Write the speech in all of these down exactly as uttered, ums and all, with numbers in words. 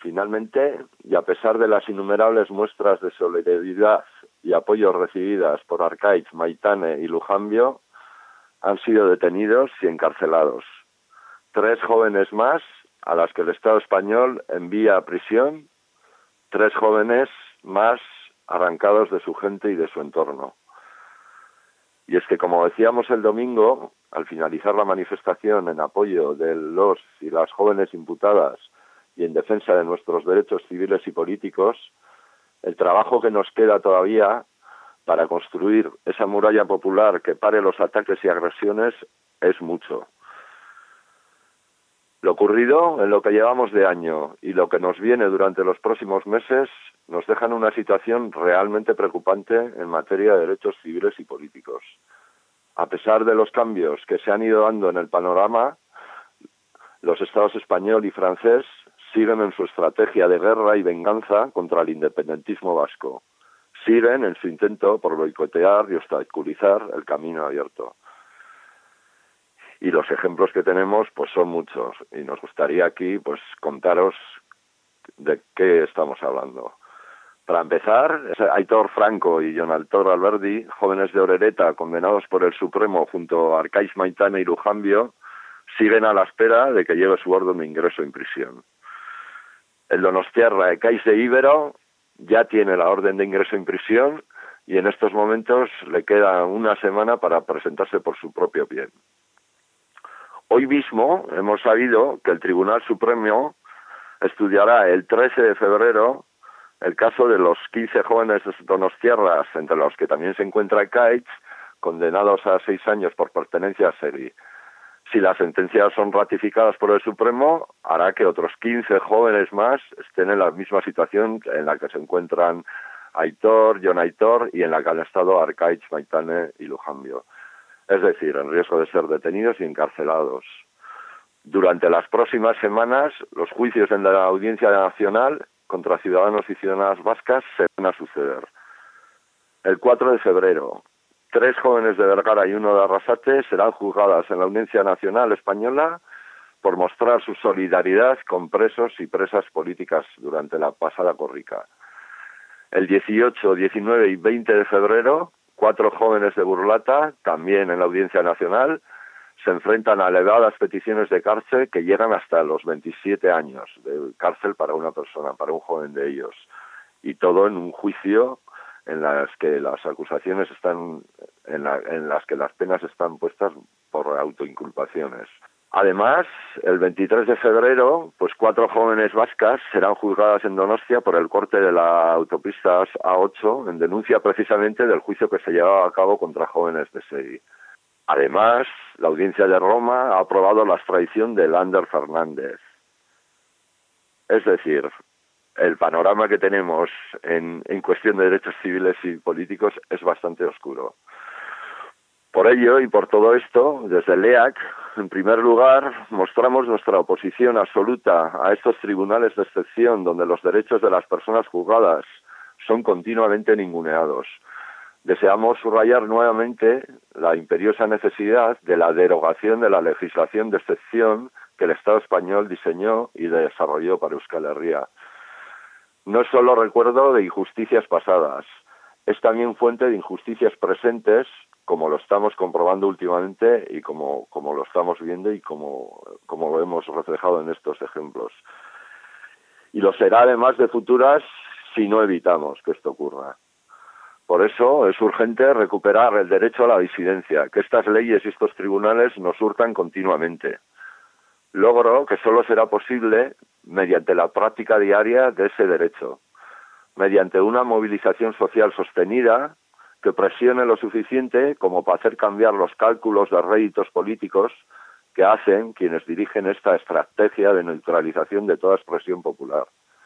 Finalmente, y a pesar de las innumerables muestras de solidaridad y apoyo recibidas por Arkaitz, Maitane y Lujambio, han sido detenidos y encarcelados. Tres jóvenes más a las que el Estado español envía a prisión, tres jóvenes más arrancados de su gente y de su entorno. Y es que, como decíamos el domingo, al finalizar la manifestación en apoyo de los y las jóvenes imputadas y en defensa de nuestros derechos civiles y políticos, el trabajo que nos queda todavía para construir esa muralla popular que pare los ataques y agresiones es mucho. Lo ocurrido en lo que llevamos de año y lo que nos viene durante los próximos meses nos dejan una situación realmente preocupante en materia de derechos civiles y políticos. A pesar de los cambios que se han ido dando en el panorama, los estados español y francés siguen en su estrategia de guerra y venganza contra el independentismo vasco. Siguen en su intento por boicotear y obstaculizar el camino abierto. Y los ejemplos que tenemos pues son muchos, y nos gustaría aquí pues contaros de qué estamos hablando. Para empezar, Aitor Franco y Jon Aitor Alberdi, jóvenes de Orereta condenados por el Supremo junto a Arkaitz, Maitane y Lujambio, siguen a la espera de que llegue su orden de ingreso en prisión. El donostiarra Ekaitz de Ibero ya tiene la orden de ingreso en prisión y en estos momentos le queda una semana para presentarse por su propio pie. Hoy mismo hemos sabido que el Tribunal Supremo estudiará el trece de febrero el caso de los quince jóvenes donostiarras, entre los que también se encuentra Ekaitz, condenados a seis años por pertenencia a SERI. Si las sentencias son ratificadas por el Supremo, hará que otros quince jóvenes más estén en la misma situación en la que se encuentran Aitor, Jon Aitor y en la que han estado Arkaitz, Maitane y Lujambio. Es decir, en riesgo de ser detenidos y encarcelados. Durante las próximas semanas, los juicios en la Audiencia Nacional contra ciudadanos y ciudadanas vascas se van a suceder. El cuatro de febrero, tres jóvenes de Vergara y uno de Arrasate serán juzgadas en la Audiencia Nacional Española por mostrar su solidaridad con presos y presas políticas durante la pasada corrica. El dieciocho, diecinueve y veinte de febrero, cuatro jóvenes de Burlata, también en la Audiencia Nacional, se enfrentan a elevadas peticiones de cárcel que llegan hasta los veintisiete años de cárcel para una persona, para un joven de ellos. Y todo en un juicio en las que las acusaciones están, en, la, en las que las penas están puestas por autoinculpaciones. Además, el veintitrés de febrero, pues cuatro jóvenes vascas serán juzgadas en Donostia por el corte de la autopista A ocho en denuncia precisamente del juicio que se llevaba a cabo contra jóvenes de SERI. Además, la Audiencia de Roma ha aprobado la extradición de Lander Fernández. Es decir, el panorama que tenemos en, en cuestión de derechos civiles y políticos es bastante oscuro. Por ello y por todo esto, desde el E A C, en primer lugar, mostramos nuestra oposición absoluta a estos tribunales de excepción donde los derechos de las personas juzgadas son continuamente ninguneados. Deseamos subrayar nuevamente la imperiosa necesidad de la derogación de la legislación de excepción que el Estado español diseñó y desarrolló para Euskal Herria. No es solo recuerdo de injusticias pasadas, es también fuente de injusticias presentes, como lo estamos comprobando últimamente y como, como lo estamos viendo y como, como lo hemos reflejado en estos ejemplos. Y lo será además de futuras si no evitamos que esto ocurra. Por eso es urgente recuperar el derecho a la disidencia, que estas leyes y estos tribunales nos hurtan continuamente. Logro que solo será posible mediante la práctica diaria de ese derecho, mediante una movilización social sostenida que presione lo suficiente como para hacer cambiar los cálculos de réditos políticos que hacen quienes dirigen esta estrategia de neutralización de toda expresión popular.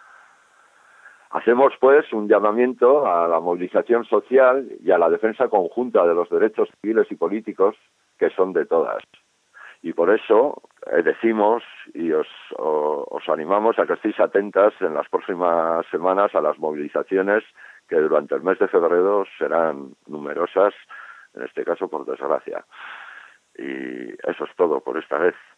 Hacemos, pues, un llamamiento a la movilización social y a la defensa conjunta de los derechos civiles y políticos que son de todas. Y por eso eh, decimos y os, o, os animamos a que estéis atentas en las próximas semanas a las movilizaciones que durante el mes de febrero serán numerosas, en este caso por desgracia. Y eso es todo por esta vez.